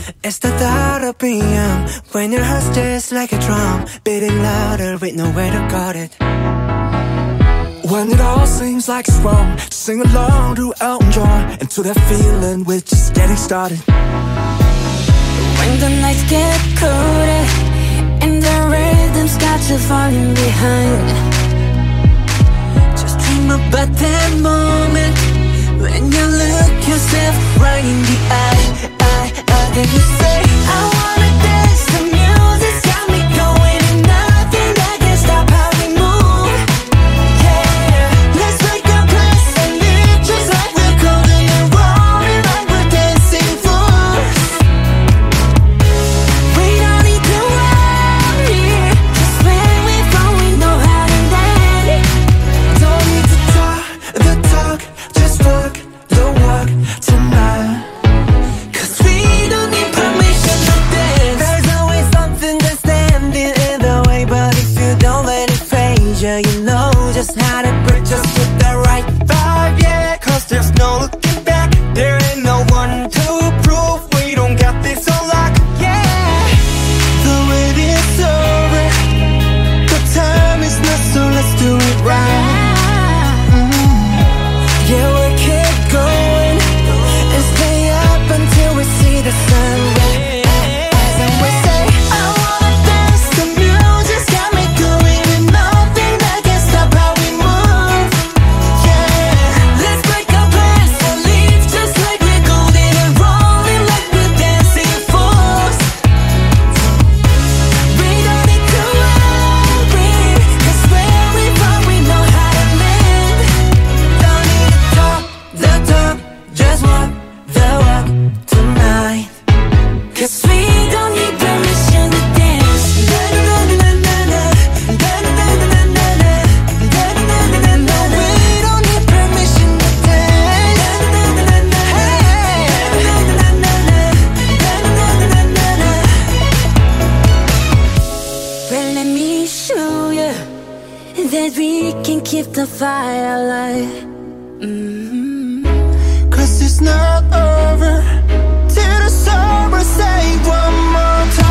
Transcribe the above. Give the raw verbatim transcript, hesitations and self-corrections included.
It's the thought of being when your heart's just like a drum, beating louder with nowhere to guard it. When it all seems like it's wrong, just sing along to Elton John and to that feeling we're just getting started. When the nights get colder and the rhythm's got you falling behind, just dream about that moment when you look yourself right in the eye, eye, eye, and you say, I wanna dance, the music's got me going, and nothing that can stop how we move. Yeah, let's make a place and live just like we're golden and rolling like we're dancing fools. We don't need to worry, 'cause when we fall we know how to land. Don't need to talk the talk, just walk the walk tonight. 'Cause we don't need permission to dance. There's always something that's standing in the way, but if you don't let it phase you, you know just how to break just with the right vibe, yeah. 'Cause there's no looking back, there ain't no one to prove we don't got this on lock, yeah. The wait is over, the time is not, so let's do it right. Yeah, we'll keep going and stay up until we see the sunrise. And we say, I wanna dance, the music's got me going, and nothing that can stop how we move. Yeah, Let's break our plans and leave just like we're golden and rolling like we're dancing fools. We don't need to worry, 'cause where we from we know how to land. don't need to talk the talk, just walk the walk tonight. 'Cause we don't need permission to dance. We don't need permission to Well, let me show you that we can keep the fire alive. Mm-hmm. 'Cause it's not over till the summer, say one more time.